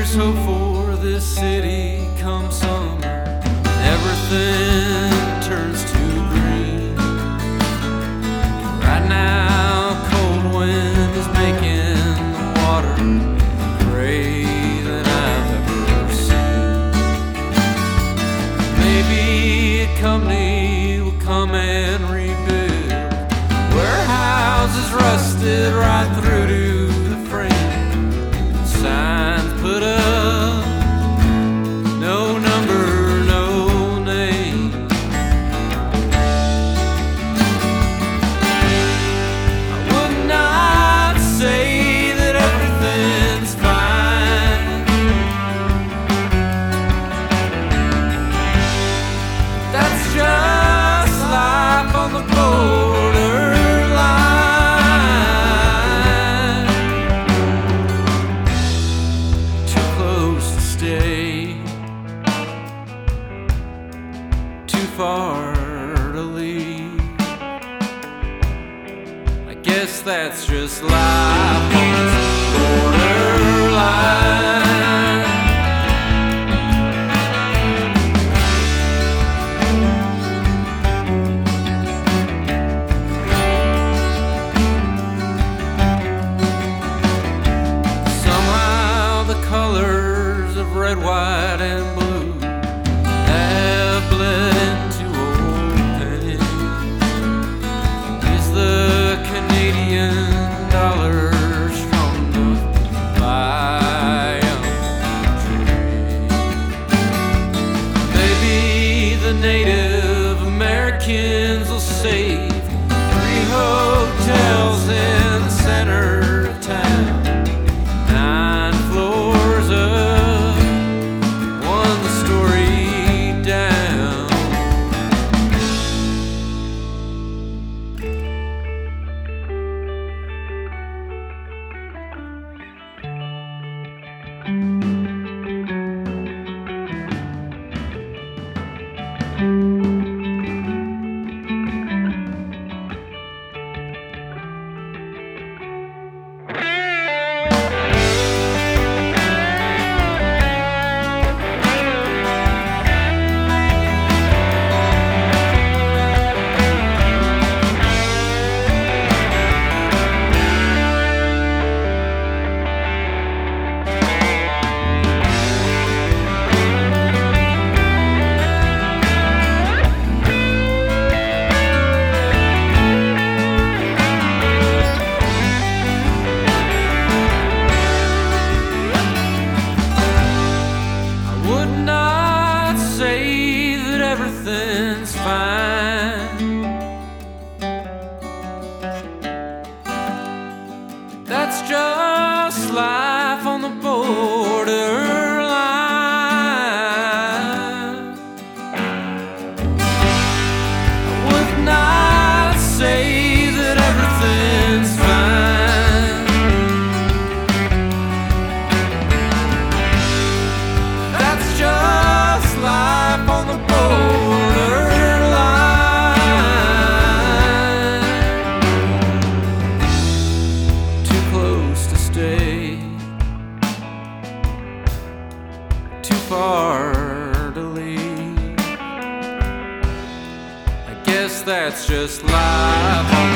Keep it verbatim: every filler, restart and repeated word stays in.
There's hope for this city come summer. Everything turns to green. Right now, cold wind is making the water gray than I've ever seen. Maybe a company will come and rebuild warehouses rusted right through to the frame. Signs put up, no number, no name. I would not say that everything's fine. That's just life on the borderline. Too close to stay, too far to leave. I guess that's just life on this borderline. Somehow the colors of red, white, and blue have bled into old pain. Is the Canadian dollar strong enough to buy a train? Maybe the Native Americans will save three hotels in the center of town. Nine floors up, one the story down. I would not say that everything's fine. That's just life on the borderline. I would not say that everything's fine. That's just life on the borderline. Too close to stay, too far to leave. I guess that's just life.